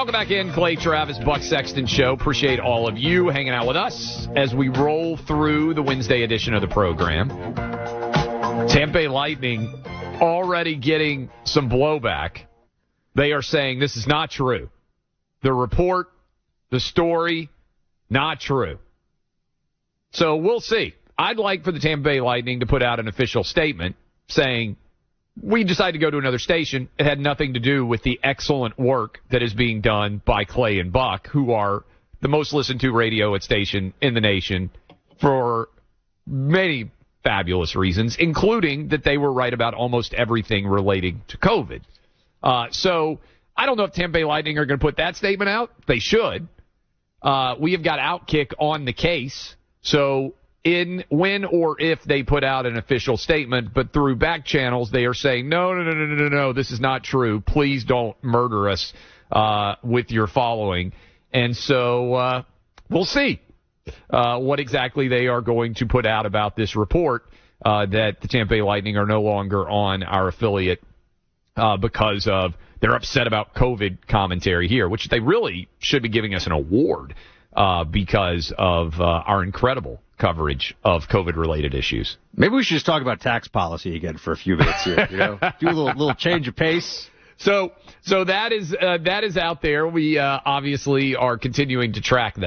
Welcome back in, Clay Travis, Buck Sexton Show. Appreciate all of you hanging out with us as we roll through the Wednesday edition of the program. Tampa Bay Lightning already getting some blowback. They are saying this is not true. The report, the story, not true. So we'll see. I'd like for the Tampa Bay Lightning to put out an official statement saying, we decided to go to another station. It had nothing to do with the excellent work that is being done by Clay and Buck, who are the most listened to radio station in the nation for many fabulous reasons, including that they were right about almost everything relating to COVID. So I don't know if Tampa Bay Lightning are going to put that statement out. They should. We have got Outkick on the case. So when or if they put out an official statement, but through back channels, they are saying, no, this is not true. Please don't murder us with your following. And so we'll see what exactly they are going to put out about this report that the Tampa Bay Lightning are no longer on our affiliate because of they're upset about COVID commentary here, which they really should be giving us an award because of our incredible coverage of COVID-related issues. Maybe we should just talk about tax policy again for a few minutes here. Do a little change of pace. So that is out there. We obviously are continuing to track